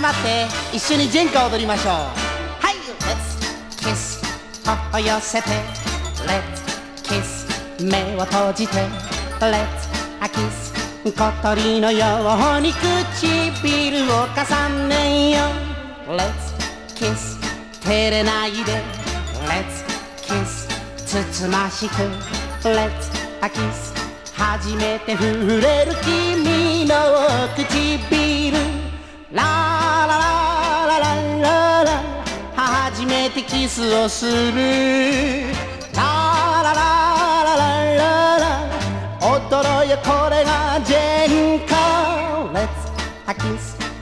集まって一緒にジェンカ踊りましょう。はい、Let's kiss 頬寄せて Let's kiss 目を閉じて Let's kiss 小鳥のように唇を重ねよう Let's kiss 照れないで Let's kiss つつましく Let's kiss 初めて触れる君の唇ラララララララ初めてキスをするラララララララ踊ろうよこれがジェンカ Let's kiss